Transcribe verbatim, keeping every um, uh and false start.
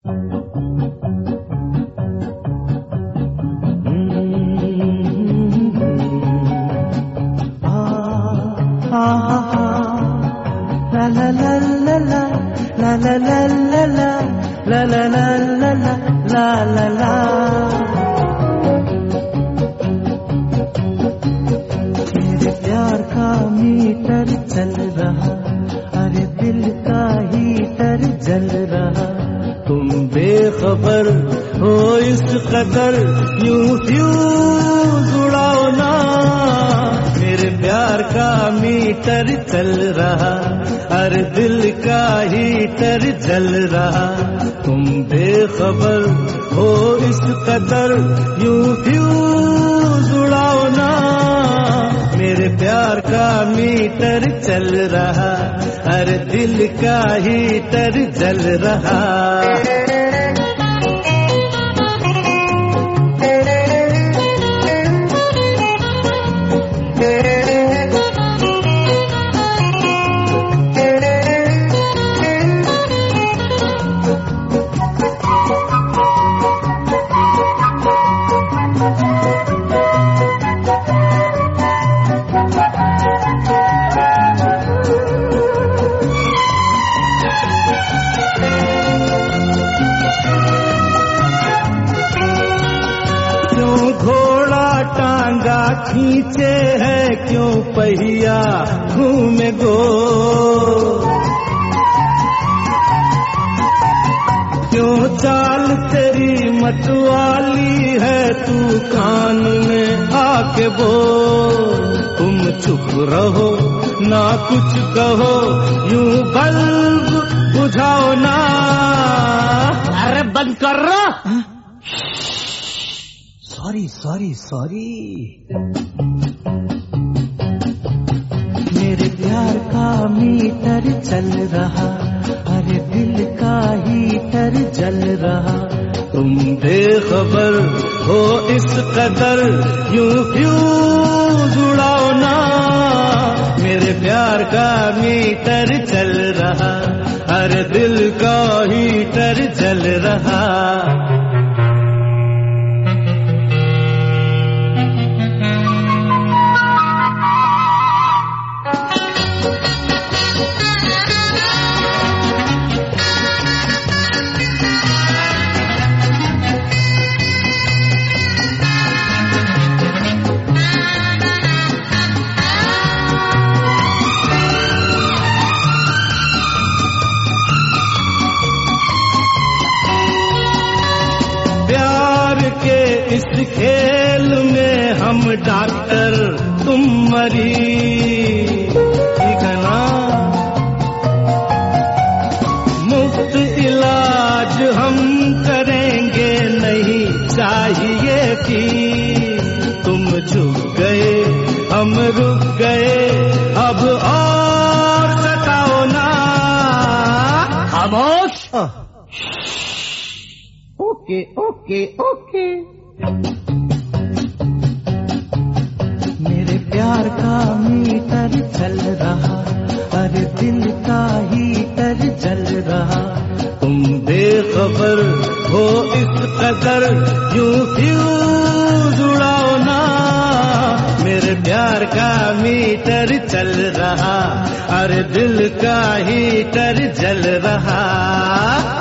La la la la la la la la la la la la la la la la la। मेरे प्यार का metre चल रहा, अरे दिल का हीटर जल रहा। तुम बेखबर हो इस कदर, यूं फ्यूज उड़ाओ ना। मेरे प्यार का मीटर चल रहा, अरे दिल का हीटर जल रहा। तुम बेखबर हो इस कदर, यूं फ्यूज उड़ाओ ना। मेरे प्यार का मीटर चल रहा, अरे दिल का हीटर जल रहा। घोड़ा टांगा खींचे है, क्यों पहिया घूमे गो। क्यों चाल तेरी मतवाली है, तू कान में आके बोल। तुम चुप रहो ना कुछ कहो, यूं बल्ब बुझाओ ना। अरे बंद कर रहा। Sorry sorry sorry. मेरे प्यार का मीटर चल रहा, अरे दिल का हीटर जल रहा। तुम बेखबर हो इस कदर, यूं फ्यूज उड़ाओ ना। मेरे प्यार का मीटर चल रहा, अरे दिल का हीटर जल रहा। इस खेल में हम डॉक्टर, तुम मरीज। ठीक है ना? मुफ्त इलाज हम करेंगे, नहीं चाहिए कि तुम झुक गए हम रुक गए, अब और सताओ ना। खामोश। Okay okay okay. मेरे प्यार का मीटर चल रहा, अरे दिल का हीटर जल रहा। तुम बेखबर हो इस कदर, यूं फ्यूज उड़ाओ ना। मेरे प्यार का मीटर चल रहा, अरे दिल का हीटर जल रहा।